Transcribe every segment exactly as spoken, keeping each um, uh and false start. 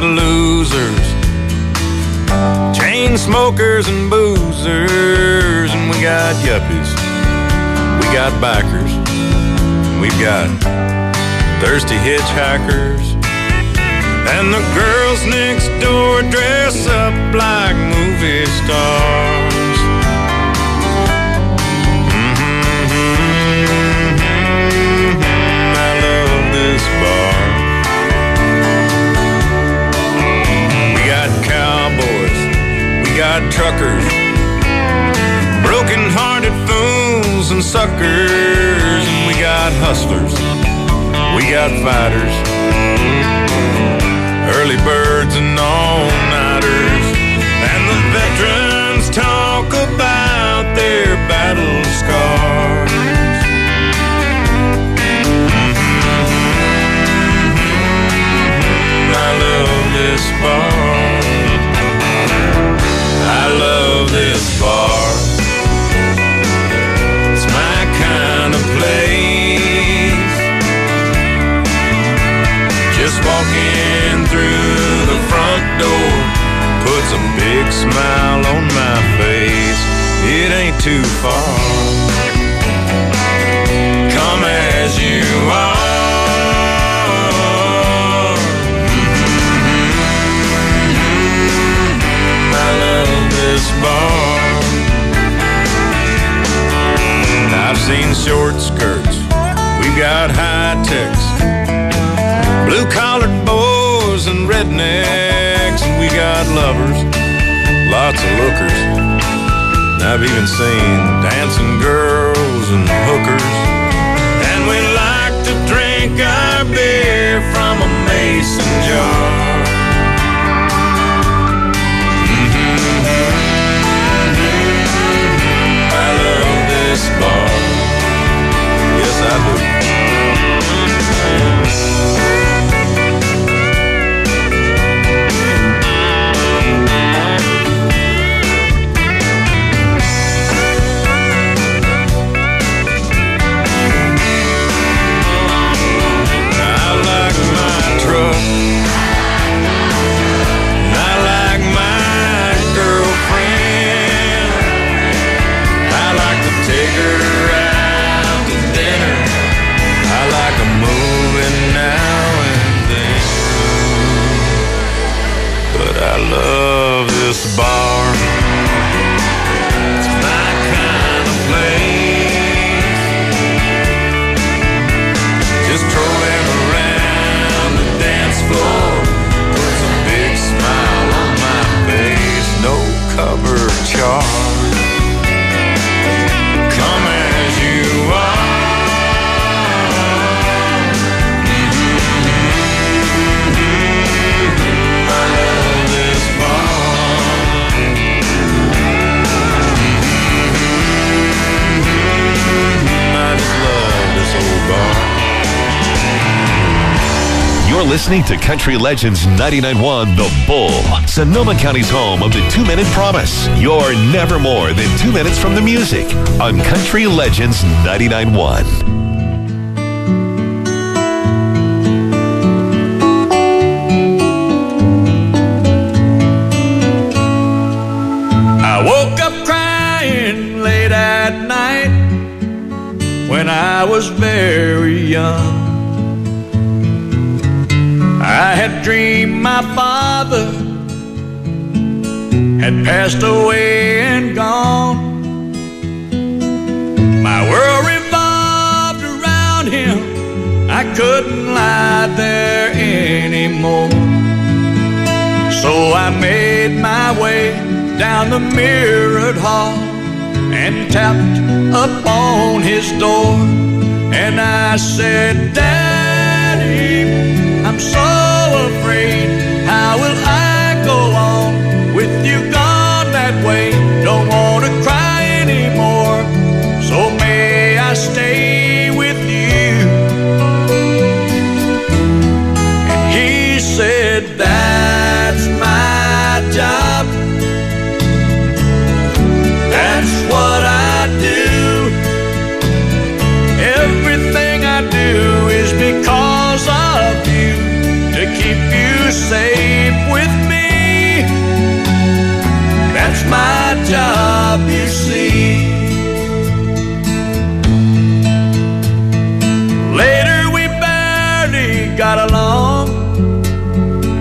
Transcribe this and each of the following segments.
got losers, chain smokers and boozers, and we got yuppies, we got bikers, we've got thirsty hitchhikers, and the girls next door dress up like movie stars. Mm-hmm, I love this bar. We got cowboys, we got truckers, broken-hearted fools and suckers, and we got hustlers, we got fighters, early birds and all-nighters, and the veterans talk about their battle scars. Mm-hmm. I love this bar. I love this bar. It's my kind of place. Just walking through the front door puts a big smile on my face. It ain't too far. Come as you are. Mm-hmm. I love this bar. I've seen short skirts, we've got high techs, blue-collared boys and rednecks, and we got lovers, lots of lookers. And I've even seen dancing girls and hookers. And we like to drink our beer from a mason jar. Mm-hmm. I love this bar. Yes, I do. I love this bar. It's my kind of place. Just trolling around the dance floor puts a big smile on my face. No cover charge. Come as you are. You're listening to Country Legends ninety-nine point one The Bull, Sonoma County's home of the two-minute promise. You're never more than two minutes from the music on Country Legends ninety-nine point one. I woke up crying late at night when I was very young. I had dreamed my father had passed away and gone. My world revolved around him. I couldn't lie there anymore. So I made my way down the mirrored hall and tapped upon his door. And I said, Daddy, I'm so afraid. How will I go on with you gone that way? Don't want to cry anymore, so may I stay with you? And he said, that's my job. That's what I do. Everything I do is because of you, to keep you safe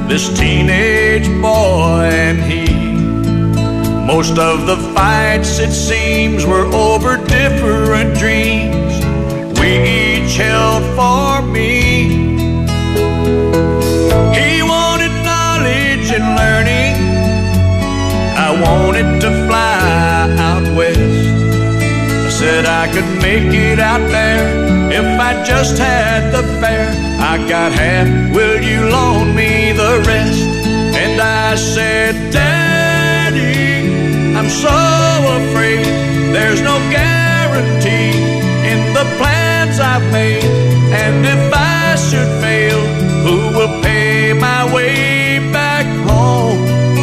this teenage boy and he. Most of the fights, it seems, were over different dreams we each held for me. He wanted knowledge and learning, I wanted to fly out west. I said I could make it out there if I just had the fare. I got half, will you loan me the rest? And I said, Daddy, I'm so afraid there's no guarantee in the plans I've made. And if I should fail, who will pay my way back home?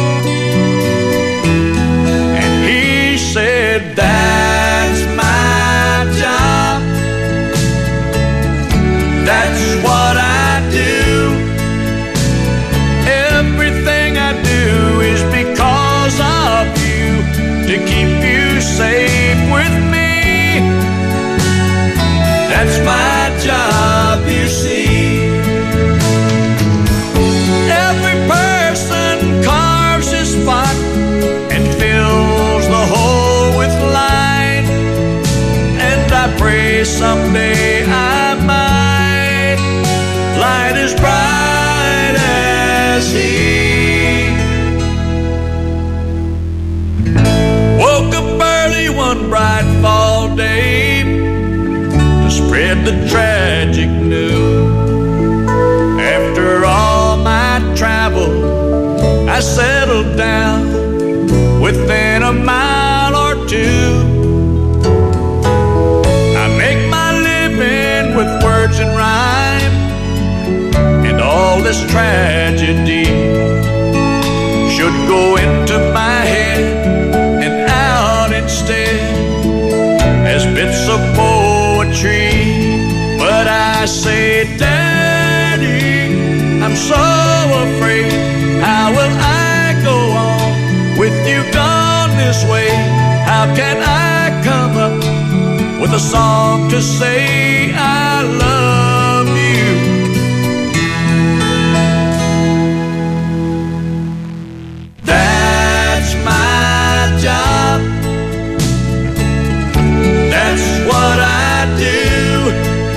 And he said, that's my job, that's what I do. Everything I do is because of you, to keep you safe with me. That's my job, you see. Every person carves his spot and fills the hole with light, and I pray someday I might light as bright as he. Woke up early one bright fall day to spread the tragic news. After all my travel, I settled down within a mile or two. I make my living with words and rhyme, and all this tragedy should go into my head and out instead as bits of poetry. But I say, Daddy, I'm so afraid, how will I go on with you gone this way? How can I come up with a song to say I love you? That's my job, that's what I do.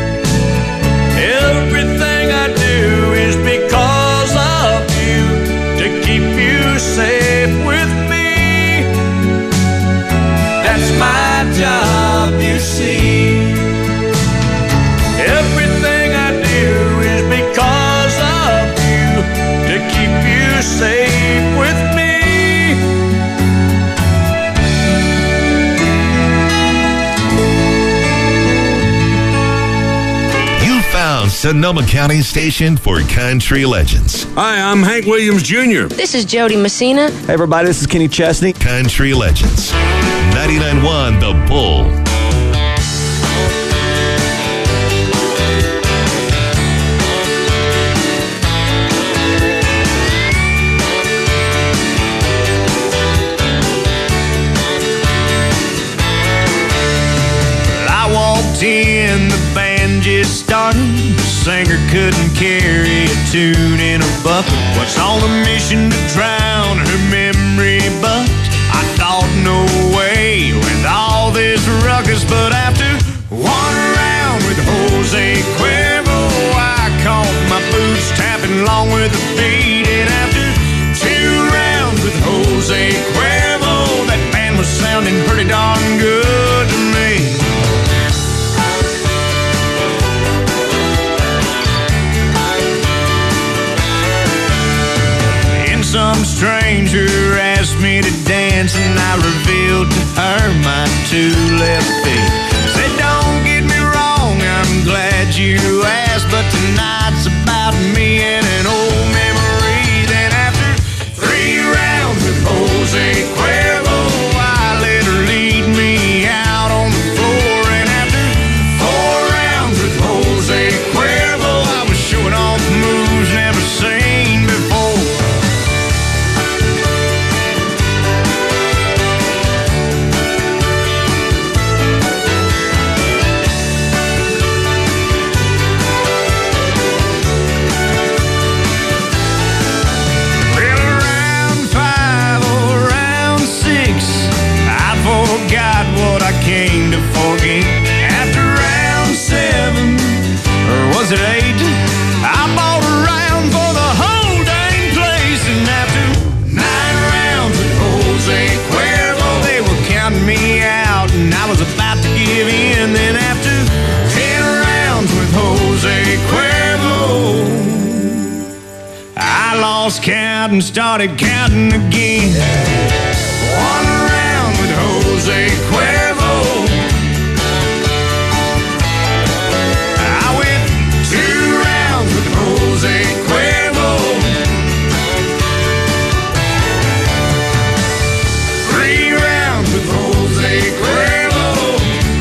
Everything I do is because of you, to keep you safe with me. That's my job, you see. Everything I do is because of you, to keep you safe with me. Sonoma County station for country legends. Hi, I'm Hank Williams Junior This is Jody Messina. Hey, everybody, this is Kenny Chesney. Country legends. ninety-nine point one The Bull. I walked in, the band just started. Singer couldn't carry a tune in a bucket. What's on a mission to drown her memory? But I thought, no way, with all this ruckus. But after one round with Jose Cuervo, I caught my boots tapping along with the beat. And after two rounds with Jose Cuervo, that band was sounding pretty darn good to me. Some stranger asked me to dance, and I revealed to her my two left feet. Said, don't get me wrong, I'm glad you asked, but tonight's about me and an old memory. Then after three rounds with Jose Cuervo, I let her lead me out on the floor. And after four rounds with Jose Cuervo, I was showing off moves never seen before. lost count and started counting again. One round with Jose Cuervo. I went two rounds with Jose Cuervo. Three rounds with Jose Cuervo.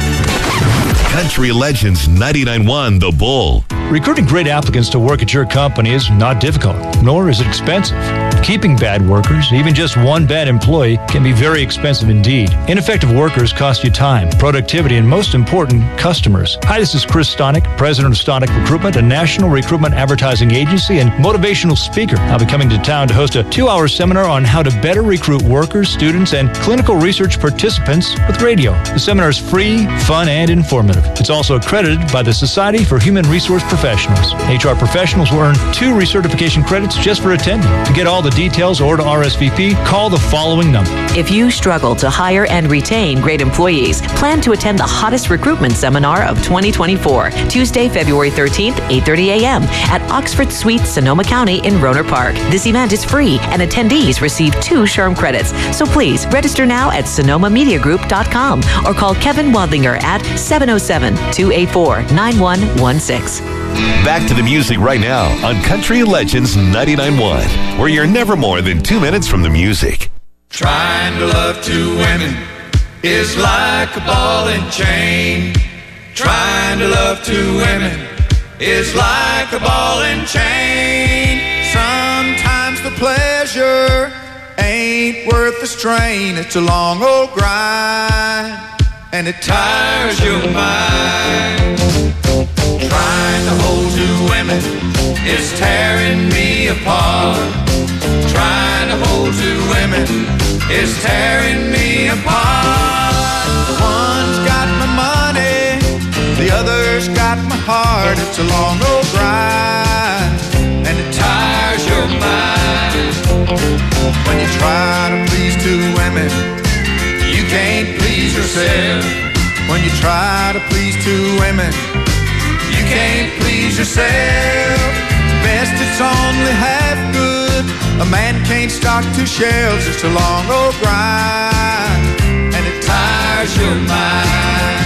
Country Legends ninety-nine point one The Bull. Recruiting great applicants to work at your company is not difficult, nor is it expensive. Keeping bad workers, even just one bad employee, can be very expensive indeed. Ineffective workers cost you time, productivity, and most important, customers. Hi, this is Chris Stonick, president of Stonick Recruitment, a national recruitment advertising agency and motivational speaker. I'll be coming to town to host a two-hour seminar on how to better recruit workers, students, and clinical research participants with radio. The seminar is free, fun, and informative. It's also accredited by the Society for Human Resource Professionals. H R professionals will earn two recertification credits just for attending. To get all the details or to R S V P, call the following number. If you struggle to hire and retain great employees, plan to attend the hottest recruitment seminar of twenty twenty-four, Tuesday, February thirteenth, eight thirty a.m. at Oxford Suite, Sonoma County in Rohnert Park. This event is free and attendees receive two SHRM credits. So please register now at sonoma media group dot com or call Kevin Wadlinger at seven oh seven, two eight four, nine one one six. Back to the music right now on Country Legends ninety-nine point one, where you're never more than two minutes from the music. Trying to love two women is like a ball and chain. Trying to love two women is like a ball and chain. Sometimes the pleasure ain't worth the strain. It's a long old grind, and it tires your mind. Trying to hold two women is tearing me apart. Trying to hold two women is tearing me apart. One's got my money, the other's got my heart. It's a long old grind, and it tires your mind. When you try to please two women, you can't please yourself. When you try to please two women, you can't please yourself. Best it's only half good. A man can't stock two shelves. It's a long old grind, and it tires your mind.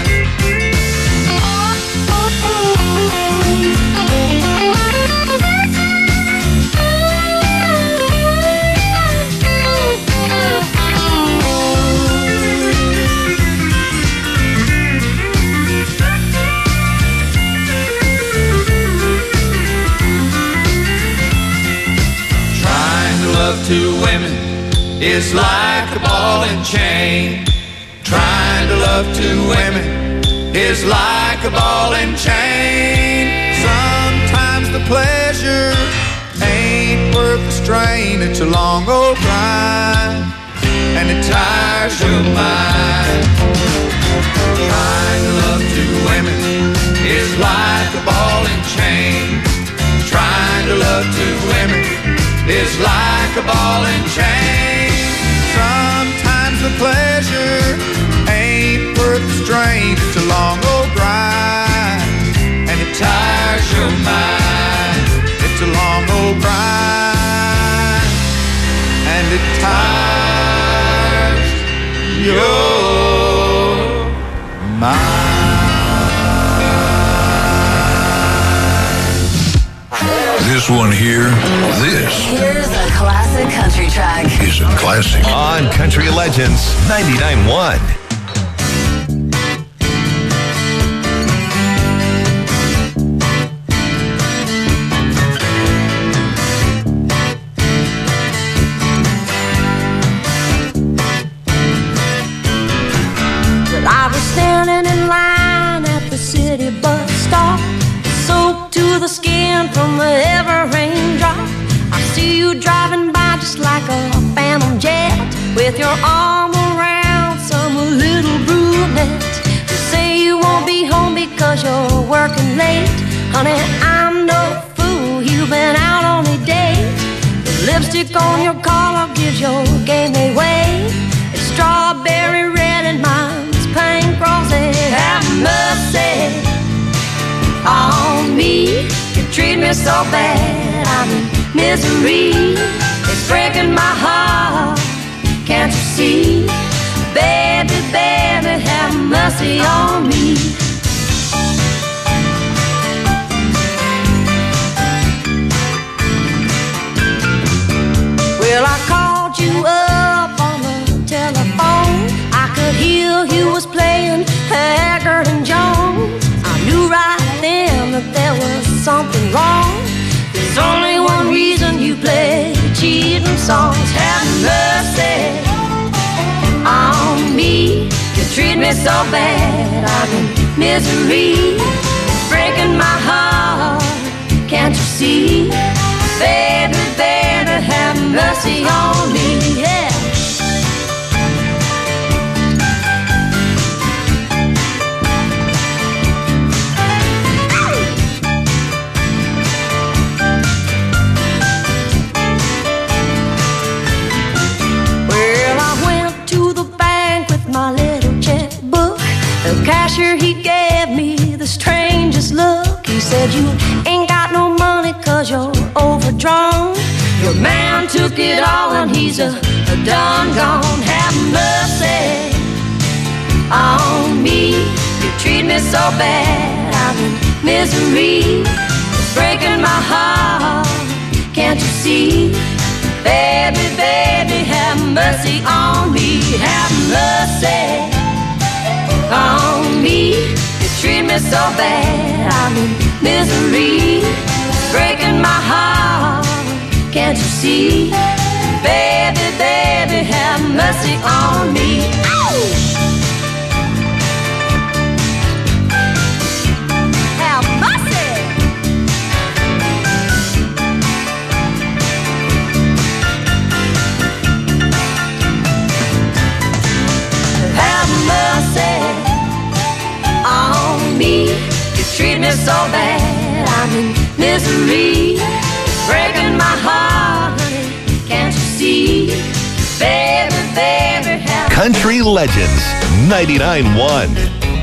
Two women is like a ball and chain. Trying to love two women is like a ball and chain. Sometimes the pleasure ain't worth the strain. It's a long old grind, and it tires your mind. Trying to love two women is like a ball and chain. Trying to love two women is like a ball and chain. Sometimes the pleasure ain't worth the strain. It's a long old grind, and it tires your mind. It's a long old grind, and it tires your mind. This one here, this Here's a classic country track. is a classic. On Country Legends ninety-nine point one. Well, I was standing in line at the city bus stop, soaked to the skin from the ever raindrop. I see you driving by just like a phantom jet, with your arm around some little brunette. You say you won't be home because you're working late. Honey, I'm no fool, you've been out on a date. The lipstick on your collar gives your game away. It's strawberry red and mine's pink rosy. Have mercy on me, you treat me so bad. I mean, misery. It's breaking my heart, can't you see? Baby, baby, have mercy on me. Well, I called you up on the telephone. I could hear you was playing Haggard and Jones. I knew right then that there was something wrong. There's only one reason you play cheating songs. Have mercy on me. You treat me so bad, I'm in misery. It's breaking my heart, can't you see? Baby, baby, have mercy on me, yeah. Well, I went to the bank with my little checkbook. The cashier, he gave me the strangest look. He said, you ain't got no money 'cause you're overdrawn. Your man took it all and he's a, a done gone. Have mercy on me. You treat me so bad, I'm in misery. It's breaking my heart, can't you see? Baby, baby, have mercy on me. Have mercy on me. You treat me so bad, I'm in misery. It's breaking my heart, can't you see? Baby, baby, have mercy on me. Ow! Have mercy. Have mercy on me. You treat me so bad, I'm in misery. Breaking my heart, can't you see? Baby, baby, have Country Legends ninety-nine point one.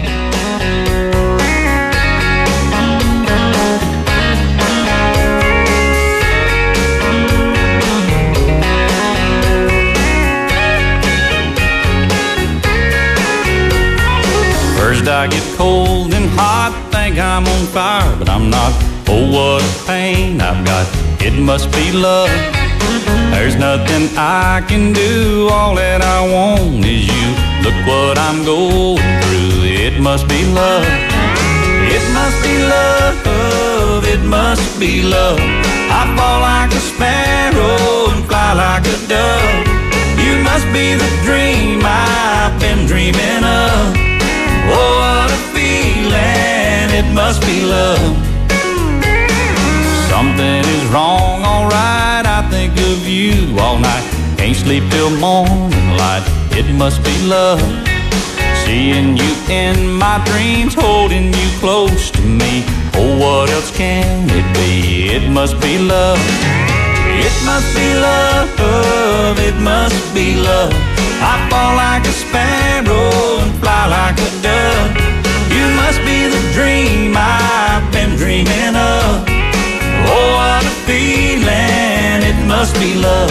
First I get cold and hot, think I'm on fire, but I'm not. Oh, what a pain I've got, it must be love. There's nothing I can do, all that I want is you. Look what I'm going through, it must be love. It must be love, it must be love. I fall like a sparrow and fly like a dove. You must be the dream I've been dreaming of. Oh, what a feeling, it must be love. Something is wrong, alright, I think of you all night. Can't sleep till morning light, it must be love. Seeing you in my dreams, holding you close to me. Oh, what else can it be? It must be love. It must be love, it must be love. I fall like a sparrow and fly like a dove. You must be the dream I've been dreaming of. Oh, what a feeling, it must be love.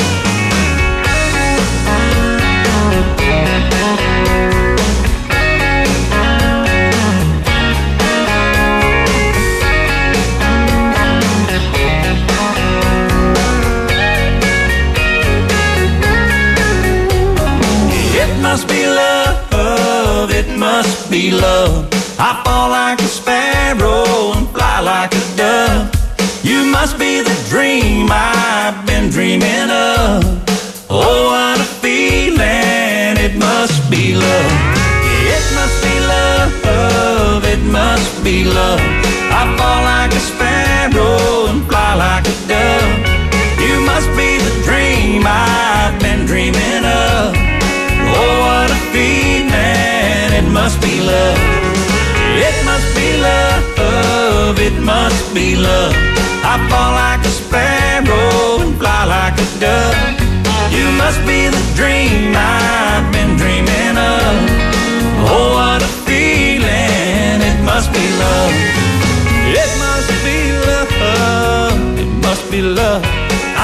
It must be love, it must be love. I fall like a sparrow and fly like a dove. You must be the dream I've been dreaming of. Oh, what a feeling, it must be love. It must be love, it must be love. I fall like a sparrow and fly like a dove. You must be the dream I've been dreaming of. Oh, what a feeling, it must be love. It must be love, it must be love. I fall like a sparrow and fly like a dove. You must be the dream I've been dreaming of. Oh, what a feeling, it must be love. It must be love, it must be love.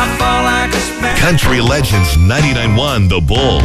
Country Legends ninety-nine point one The Bull.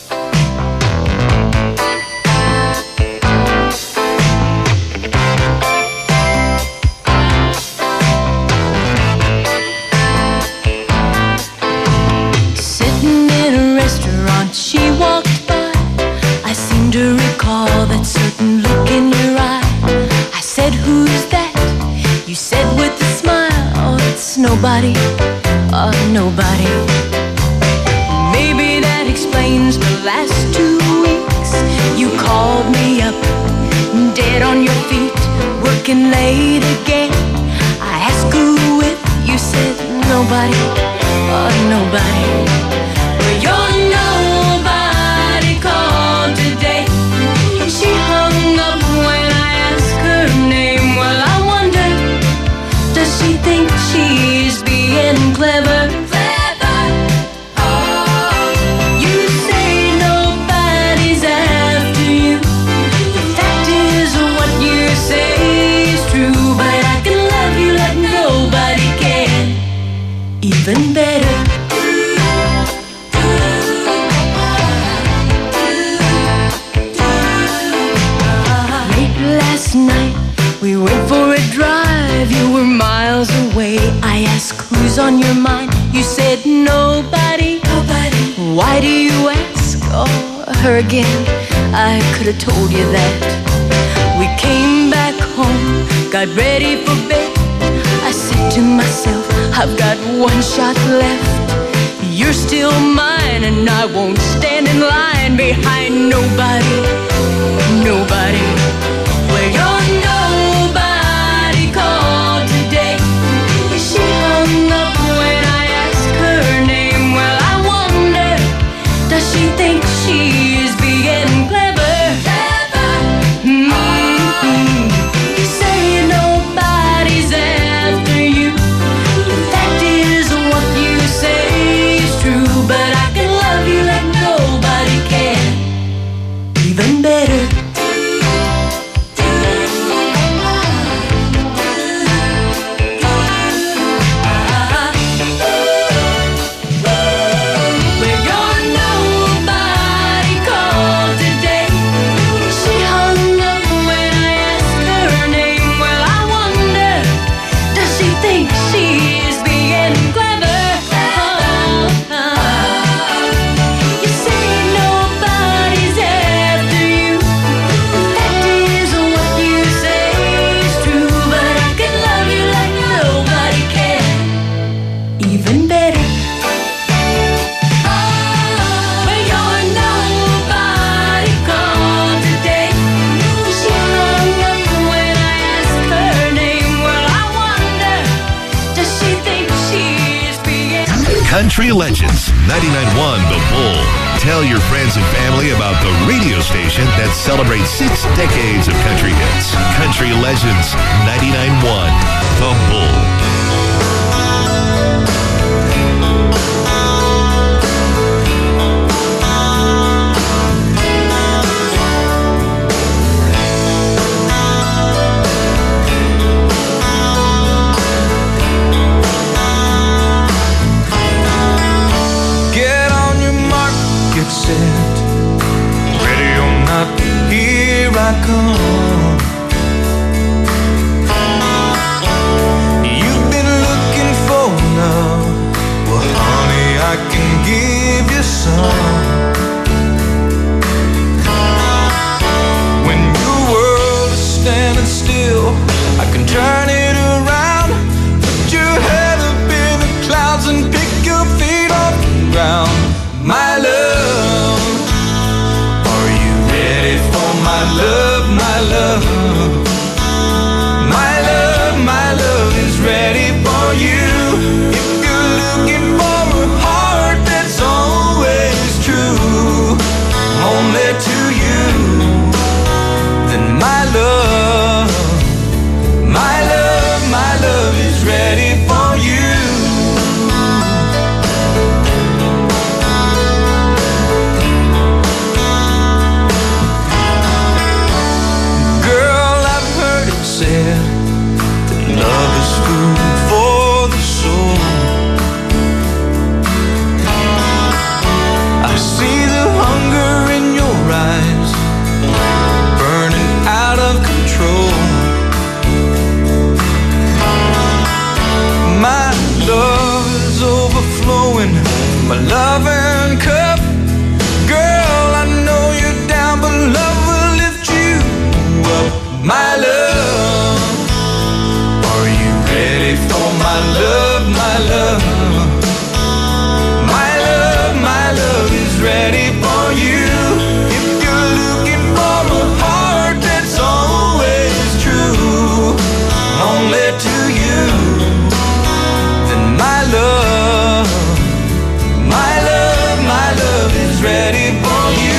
Sitting in a restaurant, she walked by. I seem to recall that certain look in your eye. I said, who's that? You said with a smile, oh, it's nobody, oh, nobody. Maybe that explains the last two weeks. You called me up, dead on your feet, working late again. I asked who with, you said nobody, oh, nobody. Well, you're nobody called today. She hung up when I asked her name. Well, I wonder, does she think she's being clever? Clever. Oh, you say nobody's after you. The fact is, what you say is true. But I can love you like nobody can. Even better. Late last night, we went for a drive. You were miles away. I asked who's on your mind. You said nobody. Nobody. Why do you ask? Oh, her again. I could have told you that. We came back home, got ready for bed. I said to myself, I've got one shot left. You're still mine, and I won't stand in line behind nobody. Nobody. Well, you're nobody called today. She hung up when I asked her name. Well, I wonder, does she think she's being clever? Clever. Mm-hmm. You say nobody's after you. The fact is, what you say is true. But I can love you like nobody can. Even better. Country Legends ninety-nine point one The Bull. Tell your friends and family about the radio station that celebrates six decades of country hits. Country Legends ninety-nine point one The Bull. Ready or not, here I come. You've been looking for love. Well, honey, I can give you some. When your world is standing still, I can turn it around. Put your head up in the clouds and pick your feet off the ground. My love, are you ready for my love, my love? My love, my love is ready for you. If you're looking for a heart that's always true. loving cup. Girl, I know you're down, but love will lift you up. My love, are you ready for my love, my love? My love, my love is ready for you. If you're looking for a heart that's always true, only to you, then my love, my love, my love is ready for you.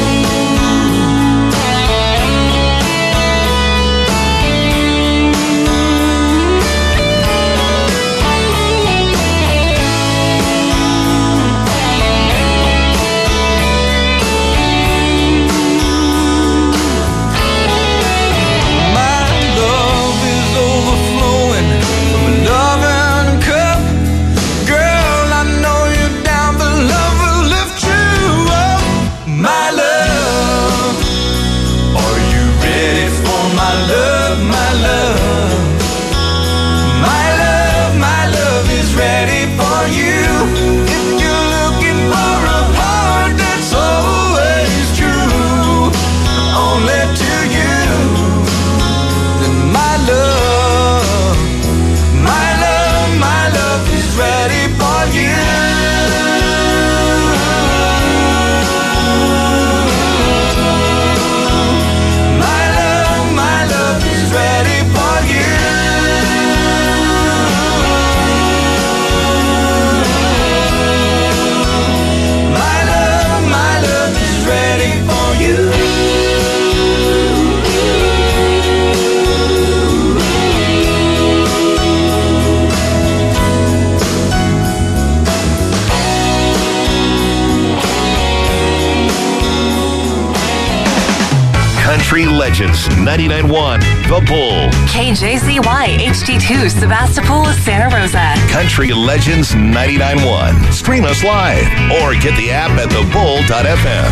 Country Legends ninety-nine point one The Bull. K J Z Y H D two Sebastopol, Santa Rosa. Country Legends ninety-nine point one. Stream us live or get the app at the bull dot f m.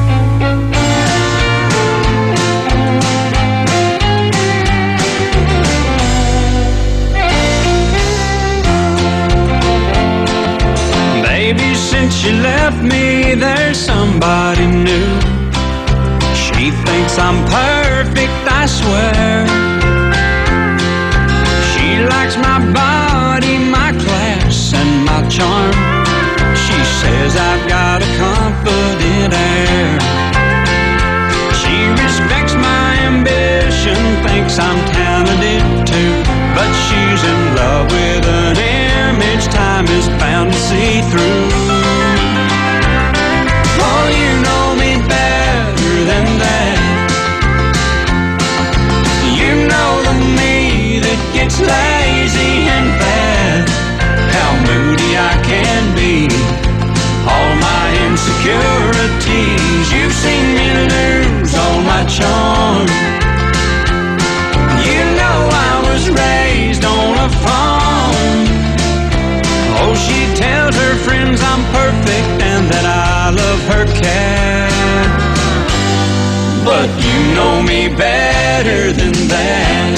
Baby, since you left me, there's somebody new. She thinks I'm perfect, I swear. She likes my body, my class, and my charm. She says I've got a confident air. She respects my ambition, thinks I'm talented too. But she's in love with an image time is bound to see through. Oh, you know me better than that. You know the me that gets lazy and bad. How moody I can be, all my insecurities. You've seen me lose all my charm. You know I was raised on a farm. Oh, she tells her friends I'm perfect and that I love her cat. But you know me better than that.